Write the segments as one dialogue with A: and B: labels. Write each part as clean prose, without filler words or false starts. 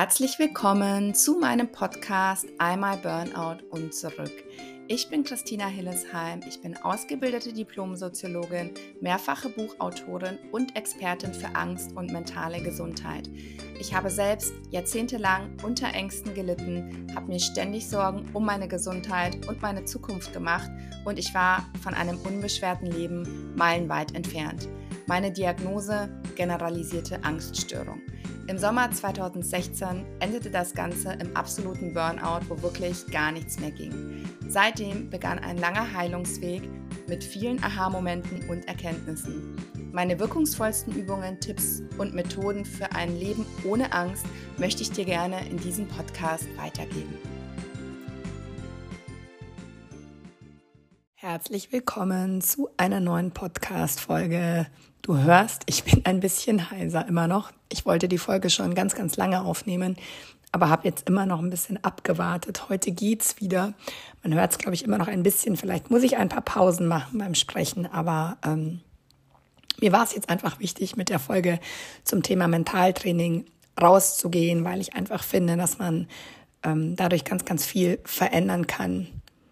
A: Herzlich willkommen zu meinem Podcast Einmal Burnout und zurück. Ich bin Christina Hillesheim, ich bin ausgebildete Diplom-Soziologin, mehrfache Buchautorin und Expertin für Angst und mentale Gesundheit. Ich habe selbst jahrzehntelang unter Ängsten gelitten, habe mir ständig Sorgen um meine Gesundheit und meine Zukunft gemacht und ich war von einem unbeschwerten Leben meilenweit entfernt. Meine Diagnose: generalisierte Angststörung. Im Sommer 2016 endete das Ganze im absoluten Burnout, wo wirklich gar nichts mehr ging. Seitdem begann ein langer Heilungsweg mit vielen Aha-Momenten und Erkenntnissen. Meine wirkungsvollsten Übungen, Tipps und Methoden für ein Leben ohne Angst möchte ich dir gerne in diesem Podcast weitergeben. Herzlich willkommen zu einer neuen Podcast-Folge. Du hörst, ich bin ein bisschen heiser immer noch. Ich wollte die Folge schon ganz, ganz lange aufnehmen, aber habe jetzt immer noch ein bisschen abgewartet. Heute geht's wieder. Man hört es, glaube ich, immer noch ein bisschen. Vielleicht muss ich ein paar Pausen machen beim Sprechen, aber mir war es jetzt einfach wichtig, mit der Folge zum Thema Mentaltraining rauszugehen, weil ich einfach finde, dass man dadurch ganz, ganz viel verändern kann.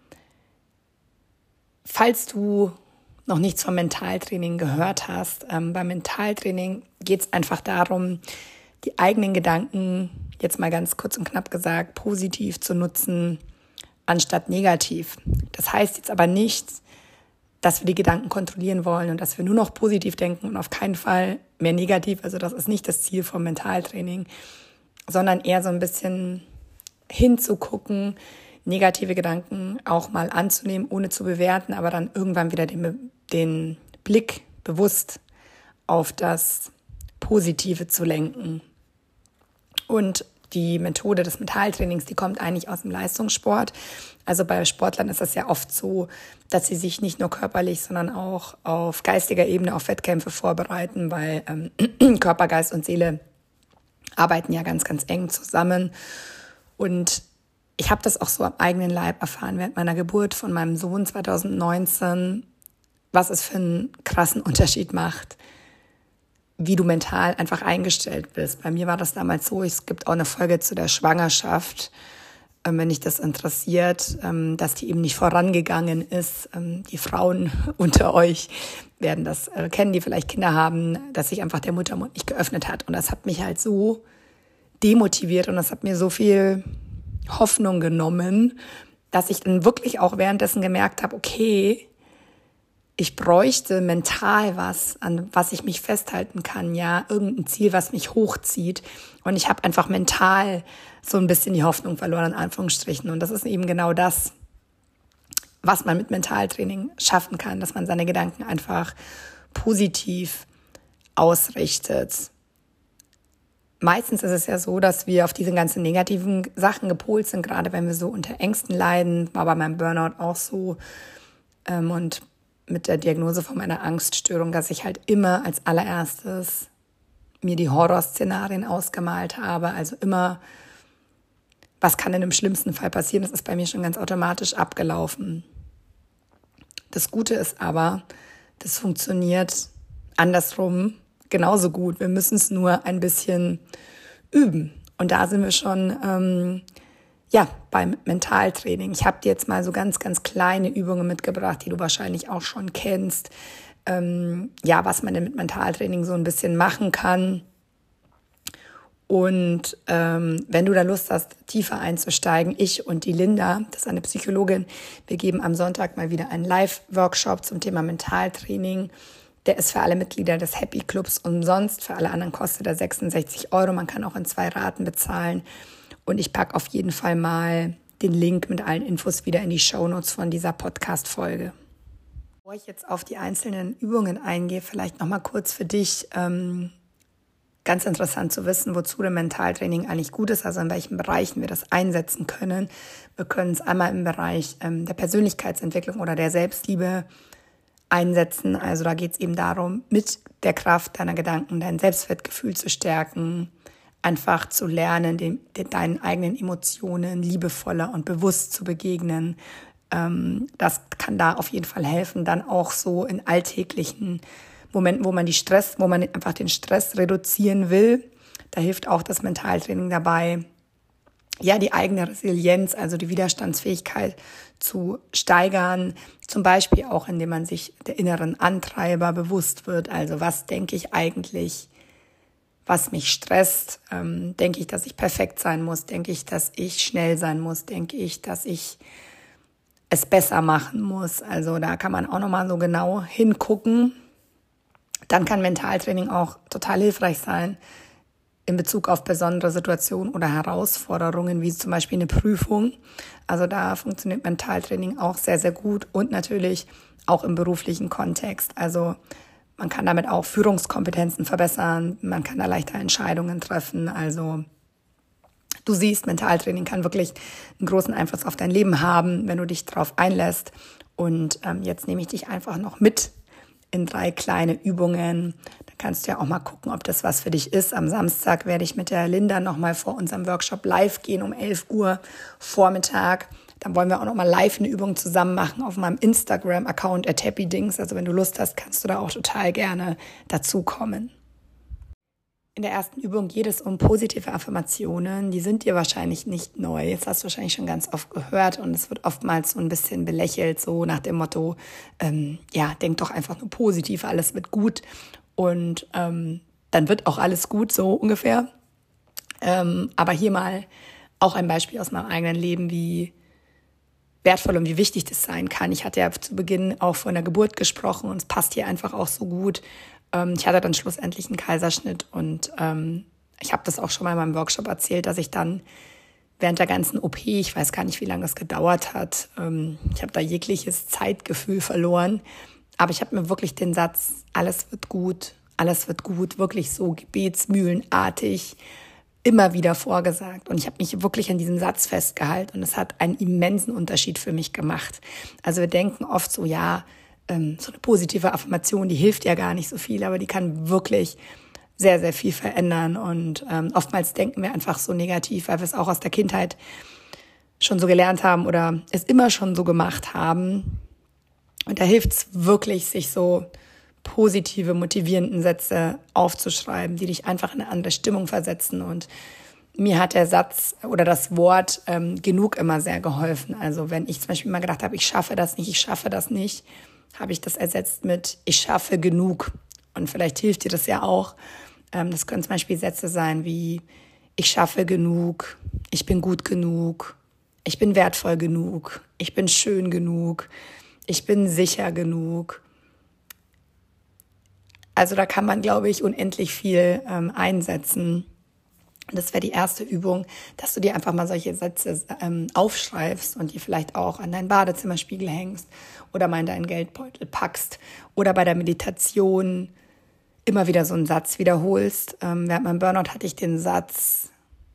A: Falls du noch nichts vom Mentaltraining gehört hast, beim Mentaltraining geht es einfach darum, die eigenen Gedanken, jetzt mal ganz kurz und knapp gesagt, positiv zu nutzen, anstatt negativ. Das heißt jetzt aber nicht, dass wir die Gedanken kontrollieren wollen und dass wir nur noch positiv denken und auf keinen Fall mehr negativ. Also das ist nicht das Ziel vom Mentaltraining, sondern eher so ein bisschen hinzugucken, negative Gedanken auch mal anzunehmen, ohne zu bewerten, aber dann irgendwann wieder den Blick bewusst auf das Positive zu lenken. Und die Methode des Mentaltrainings, die kommt eigentlich aus dem Leistungssport. Also bei Sportlern ist das ja oft so, dass sie sich nicht nur körperlich, sondern auch auf geistiger Ebene auf Wettkämpfe vorbereiten, weil Körper, Geist und Seele arbeiten ja ganz, ganz eng zusammen. Und ich habe das auch so am eigenen Leib erfahren während meiner Geburt von meinem Sohn 2019, was es für einen krassen Unterschied macht, wie du mental einfach eingestellt bist. Bei mir war das damals so, es gibt auch eine Folge zu der Schwangerschaft, wenn dich das interessiert, dass die eben nicht vorangegangen ist. Die Frauen unter euch werden das kennen, die vielleicht Kinder haben, dass sich einfach der Muttermund nicht geöffnet hat. Und das hat mich halt so demotiviert und das hat mir so viel Hoffnung genommen, dass ich dann wirklich auch währenddessen gemerkt habe, okay, ich bräuchte mental was, an was ich mich festhalten kann, ja, irgendein Ziel, was mich hochzieht. Und ich habe einfach mental so ein bisschen die Hoffnung verloren, in Anführungsstrichen. Und das ist eben genau das, was man mit Mentaltraining schaffen kann, dass man seine Gedanken einfach positiv ausrichtet. Meistens ist es ja so, dass wir auf diese ganzen negativen Sachen gepolt sind, gerade wenn wir so unter Ängsten leiden. War bei meinem Burnout auch so. Und mit der Diagnose von meiner Angststörung, dass ich halt immer als allererstes mir die Horrorszenarien ausgemalt habe. Also immer, was kann denn im schlimmsten Fall passieren? Das ist bei mir schon ganz automatisch abgelaufen. Das Gute ist aber, das funktioniert andersrum genauso gut. Wir müssen es nur ein bisschen üben. Und da sind wir schon beim Mentaltraining. Ich habe dir jetzt mal so ganz, ganz kleine Übungen mitgebracht, die du wahrscheinlich auch schon kennst. Was man denn mit Mentaltraining so ein bisschen machen kann. Und wenn du da Lust hast, tiefer einzusteigen, ich und die Linda, das ist eine Psychologin, wir geben am Sonntag mal wieder einen Live-Workshop zum Thema Mentaltraining. Der ist für alle Mitglieder des Happy Clubs umsonst. Für alle anderen kostet er 66 €. Man kann auch in 2 Raten bezahlen. Und ich packe auf jeden Fall mal den Link mit allen Infos wieder in die Shownotes von dieser Podcast-Folge. Bevor ich jetzt auf die einzelnen Übungen eingehe, vielleicht noch mal kurz für dich ganz interessant zu wissen, wozu der Mentaltraining eigentlich gut ist, also in welchen Bereichen wir das einsetzen können. Wir können es einmal im Bereich der Persönlichkeitsentwicklung oder der Selbstliebe einsetzen. Also da geht es eben darum, mit der Kraft deiner Gedanken dein Selbstwertgefühl zu stärken, einfach zu lernen, deinen eigenen Emotionen liebevoller und bewusst zu begegnen. Das kann da auf jeden Fall helfen, dann auch so in alltäglichen Momenten, wo man einfach den Stress reduzieren will, Da hilft auch das Mentaltraining dabei, ja, die eigene Resilienz, also die Widerstandsfähigkeit zu steigern. Zum Beispiel auch, indem man sich der inneren Antreiber bewusst wird. Also was denke ich eigentlich, was mich stresst? Denke ich, dass ich perfekt sein muss? Denke ich, dass ich schnell sein muss? Denke ich, dass ich es besser machen muss? Also da kann man auch nochmal so genau hingucken. Dann kann Mentaltraining auch total hilfreich sein in Bezug auf besondere Situationen oder Herausforderungen, wie zum Beispiel eine Prüfung. Also da funktioniert Mentaltraining auch sehr, sehr gut und natürlich auch im beruflichen Kontext. Also man kann damit auch Führungskompetenzen verbessern, man kann da leichter Entscheidungen treffen. Also du siehst, Mentaltraining kann wirklich einen großen Einfluss auf dein Leben haben, wenn du dich darauf einlässt. Und jetzt nehme ich dich einfach noch mit in 3 kleine Übungen. Da kannst du ja auch mal gucken, ob das was für dich ist. Am Samstag werde ich mit der Linda nochmal vor unserem Workshop live gehen um 11 Uhr Vormittag. Dann wollen wir auch nochmal live eine Übung zusammen machen auf meinem Instagram-Account @happydings. Also wenn du Lust hast, kannst du da auch total gerne dazukommen. In der ersten Übung geht es um positive Affirmationen. Die sind dir wahrscheinlich nicht neu. Das hast du wahrscheinlich schon ganz oft gehört und es wird oftmals so ein bisschen belächelt, so nach dem Motto, denk doch einfach nur positiv, alles wird gut und dann wird auch alles gut, so ungefähr. Aber hier mal auch ein Beispiel aus meinem eigenen Leben, wie wertvoll und wie wichtig das sein kann. Ich hatte ja zu Beginn auch von der Geburt gesprochen und es passt hier einfach auch so gut. Ich hatte dann schlussendlich einen Kaiserschnitt und ich habe das auch schon mal in meinem Workshop erzählt, dass ich dann während der ganzen OP, ich weiß gar nicht, wie lange das gedauert hat, ich habe da jegliches Zeitgefühl verloren, aber ich habe mir wirklich den Satz, alles wird gut, wirklich so gebetsmühlenartig immer wieder vorgesagt und ich habe mich wirklich an diesem Satz festgehalten und es hat einen immensen Unterschied für mich gemacht. Also wir denken oft so, ja, so eine positive Affirmation, die hilft ja gar nicht so viel, aber die kann wirklich sehr, sehr viel verändern. Und oftmals denken wir einfach so negativ, weil wir es auch aus der Kindheit schon so gelernt haben oder es immer schon so gemacht haben. Und da hilft es wirklich, sich so positive, motivierenden Sätze aufzuschreiben, die dich einfach in eine andere Stimmung versetzen. Und mir hat der Satz oder das Wort genug immer sehr geholfen. Also wenn ich zum Beispiel mal gedacht habe, ich schaffe das nicht, habe ich das ersetzt mit ich schaffe genug. Und vielleicht hilft dir das ja auch. Das können zum Beispiel Sätze sein wie ich schaffe genug, ich bin gut genug, ich bin wertvoll genug, ich bin schön genug, ich bin sicher genug. Also da kann man, glaube ich, unendlich viel einsetzen. Das wäre die erste Übung, dass du dir einfach mal solche Sätze aufschreibst und die vielleicht auch an deinen Badezimmerspiegel hängst oder mal in deinen Geldbeutel packst oder bei der Meditation immer wieder so einen Satz wiederholst. Während meinem Burnout hatte ich den Satz,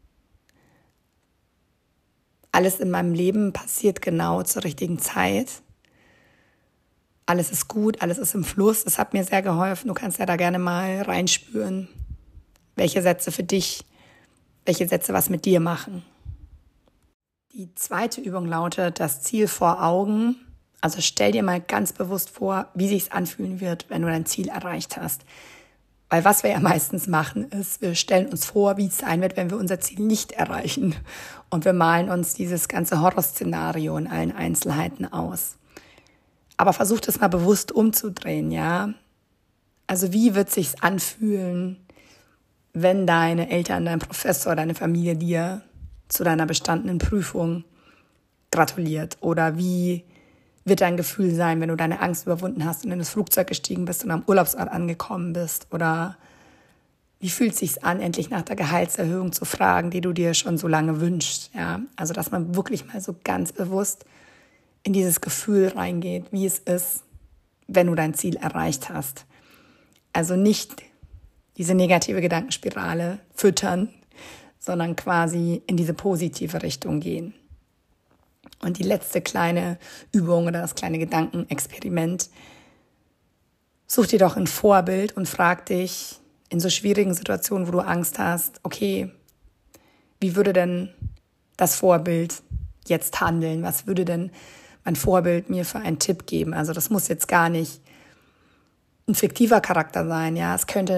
A: alles in meinem Leben passiert genau zur richtigen Zeit. Alles ist gut, alles ist im Fluss. Das hat mir sehr geholfen. Du kannst ja da gerne mal reinspüren, welche Sätze was mit dir machen. Die zweite Übung lautet, das Ziel vor Augen. Also stell dir mal ganz bewusst vor, wie sich's anfühlen wird, wenn du dein Ziel erreicht hast. Weil was wir ja meistens machen, ist, wir stellen uns vor, wie es sein wird, wenn wir unser Ziel nicht erreichen. Und wir malen uns dieses ganze Horrorszenario in allen Einzelheiten aus. Aber versuch das mal bewusst umzudrehen, ja? Also wie wird sich's anfühlen, wenn deine Eltern, dein Professor, deine Familie dir zu deiner bestandenen Prüfung gratuliert? Oder wie wird dein Gefühl sein, wenn du deine Angst überwunden hast und in das Flugzeug gestiegen bist und am Urlaubsort angekommen bist? Oder wie fühlt es sich an, endlich nach der Gehaltserhöhung zu fragen, die du dir schon so lange wünschst? Ja? Also dass man wirklich mal so ganz bewusst in dieses Gefühl reingeht, wie es ist, wenn du dein Ziel erreicht hast. Also nicht diese negative Gedankenspirale füttern, sondern quasi in diese positive Richtung gehen. Und die letzte kleine Übung oder das kleine Gedankenexperiment, such dir doch ein Vorbild und frag dich in so schwierigen Situationen, wo du Angst hast, okay, wie würde denn das Vorbild jetzt handeln? Was würde denn mein Vorbild mir für einen Tipp geben? Also das muss jetzt gar nicht ein fiktiver Charakter sein, ja, es könnte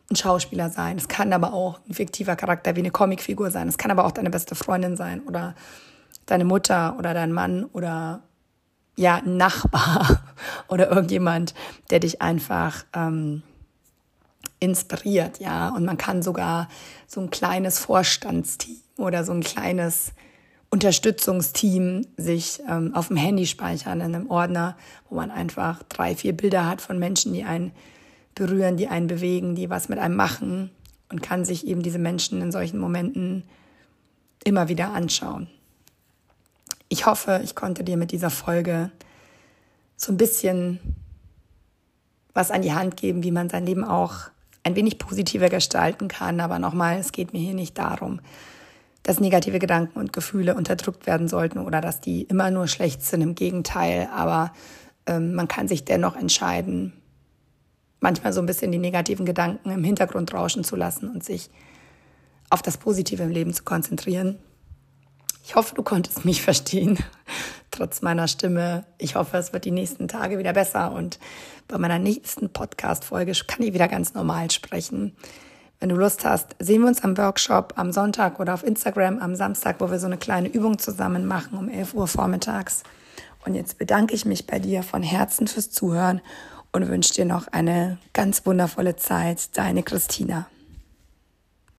A: ein Schauspieler sein, es kann aber auch ein fiktiver Charakter wie eine Comicfigur sein, es kann aber auch deine beste Freundin sein oder deine Mutter oder dein Mann oder ja, ein Nachbar oder irgendjemand, der dich einfach inspiriert, ja. Und man kann sogar so ein kleines Vorstandsteam oder so ein kleines Unterstützungsteam sich auf dem Handy speichern, in einem Ordner, wo man einfach 3, 4 Bilder hat von Menschen, die einen berühren, die einen bewegen, die was mit einem machen und kann sich eben diese Menschen in solchen Momenten immer wieder anschauen. Ich hoffe, ich konnte dir mit dieser Folge so ein bisschen was an die Hand geben, wie man sein Leben auch ein wenig positiver gestalten kann. Aber nochmal, es geht mir hier nicht darum, dass negative Gedanken und Gefühle unterdrückt werden sollten oder dass die immer nur schlecht sind. Im Gegenteil, aber man kann sich dennoch entscheiden, manchmal so ein bisschen die negativen Gedanken im Hintergrund rauschen zu lassen und sich auf das Positive im Leben zu konzentrieren. Ich hoffe, du konntest mich verstehen, trotz meiner Stimme. Ich hoffe, es wird die nächsten Tage wieder besser und bei meiner nächsten Podcast-Folge kann ich wieder ganz normal sprechen. Wenn du Lust hast, sehen wir uns am Workshop am Sonntag oder auf Instagram am Samstag, wo wir so eine kleine Übung zusammen machen um 11 Uhr vormittags. Und jetzt bedanke ich mich bei dir von Herzen fürs Zuhören und wünsche dir noch eine ganz wundervolle Zeit. Deine Christina.